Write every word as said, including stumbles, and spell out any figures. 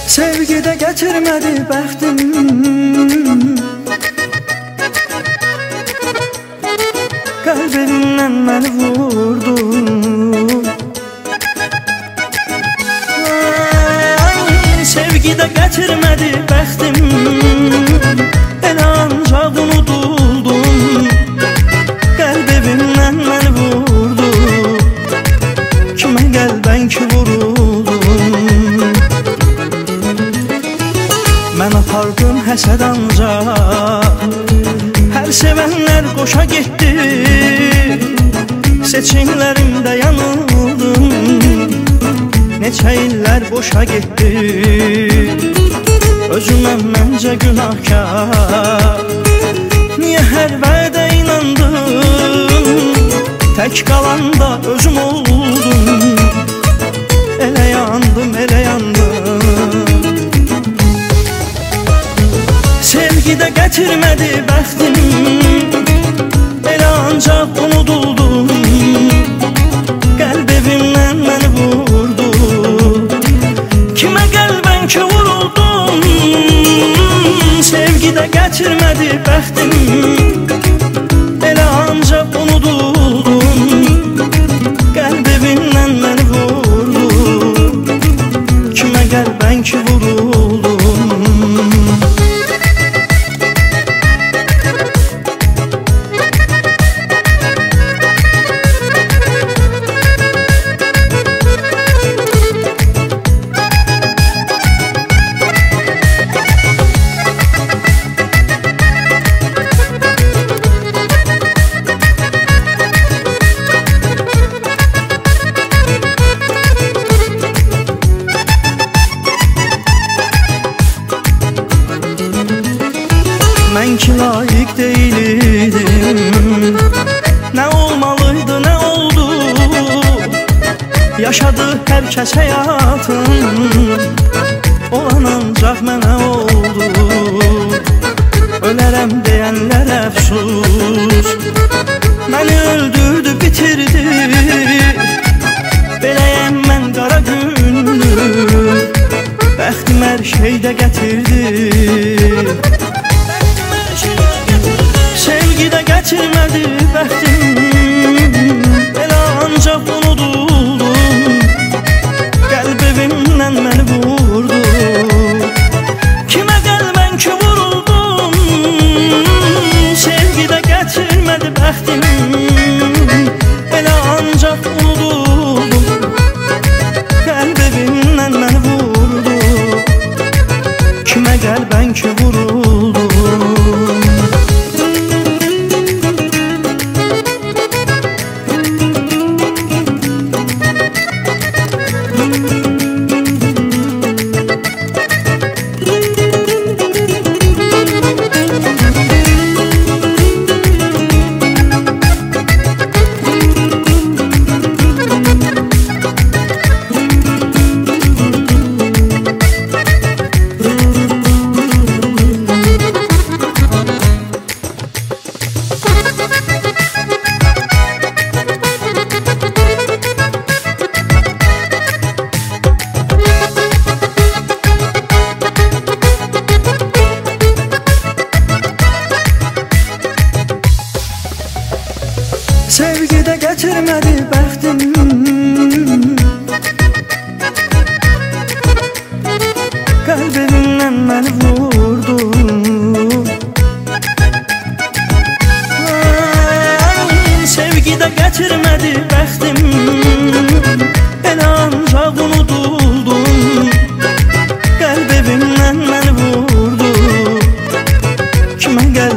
Sevgide getirmedi bəxtim, qəlbimdən məni vurdun. Ay, sevgide getirmedi bəxtim, elə ancaq unutuldum. Qəlbimdən məni vurdun, kimə qəlbən ki vuruldum. Mən apardım həsəd ancaq, hər sevənlər qoşa getdi. Seçimlərimdə yanıldım, neçə illər boşa getdi. Özümə məncə günahkar, niyə hər vədə inandım? Tək qalanda özüm oldum, elə yandım, elə yandım. Sevgide getirmedi bəxtim, elə ancaq unutuldum. Qəlbimdən məni vurdu, kimə qəlbən ki vuruldum. Sevgide getirmedi bəxtim, elə ancaq unutuldum. Qəlbimdən məni vurdu, kimə qəlbən ki vuruldum. Mən ki layiq deyildim, nə olmalıydı, nə oldu? Yaşadı hər kəs həyatın, olan ancaq mənə oldu. Ölərəm deyənlər əfsus, məni öldürdü, bitirdi. Beləyəm mən qara gündür, bəxtim hər şeydə gətirdi. Sevgide getirmedi bəxtim, elə ancaq unutuldum. Qəlbimdən məni vurdu, kimə qəlbən ki vuruldum. Sevgide getirmedi bəxtim, elə ancaq unutuldum. Qəlbimdən məni vurdu, kimə qəlbən ki vuruldum. Sevgide getirmedi bəxtim, qəlbimdən məni vurdu. Ay, sevgide getirmedi bəxtim, elə ancaq unutuldum. Qəlbimdən məni vurdu, kimə qəlbən